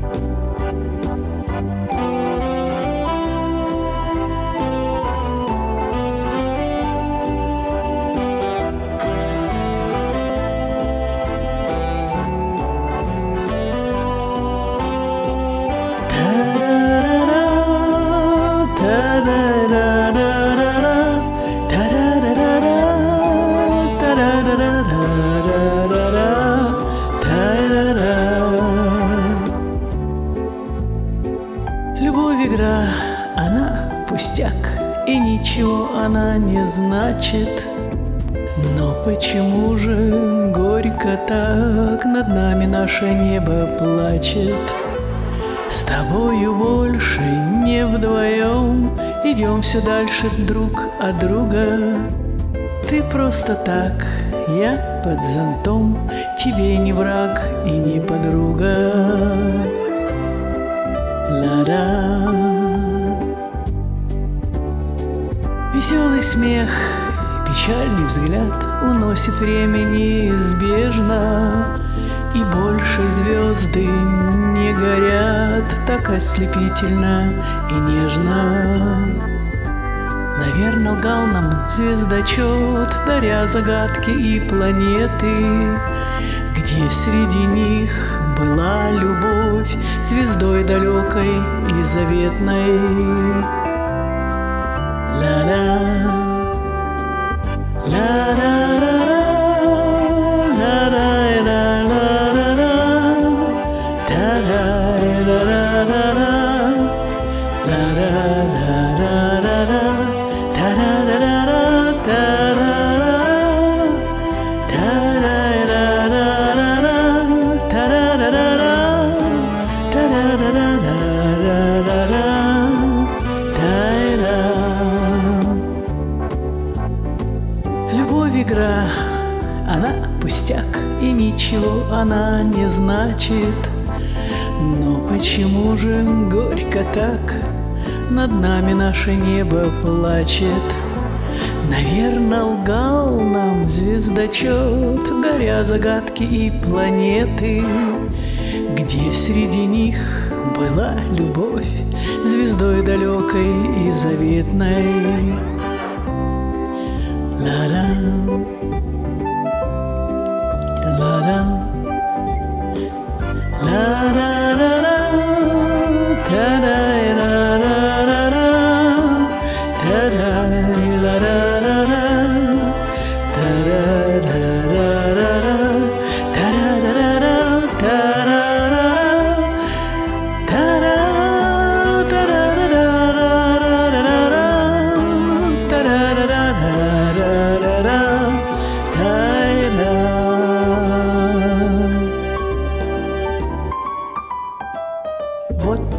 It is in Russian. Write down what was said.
Любовь игра, она пустяк, и ничего она не значит. Но почему же горько так над нами наше небо плачет? С тобою больше не вдвоем, идем все дальше друг от друга. Ты просто так, я под зонтом, тебе не враг и не подруга. Ла-да. Веселый смех, печальный взгляд уносит время неизбежно, и больше звезды не горят так ослепительно и нежно. Наверно, лгал нам звездочет, даря загадки и планеты, где среди них была любовь звездой далекой и заветной. Ла-ла, ла-ла-ла-ла, ла-ла-ла-ла-ла, та-ла-ла-ла-ла-ла, ла-ла-ла-ла-ла, та-ла-ла-ла-ла, любовь игра, она пустяк, и ничего она не значит. Но почему же горько так над нами наше небо плачет? Наверно, лгал нам звездочет, даря загадки и планеты, где среди них была любовь звездой далекой и заветной. Ла-ла, ла-ла, ла-ла-ла-ла, та-ла-ла-ла-ла-ла, та-ла-ла-ла-ла, та-ла-ла-ла-ла, вот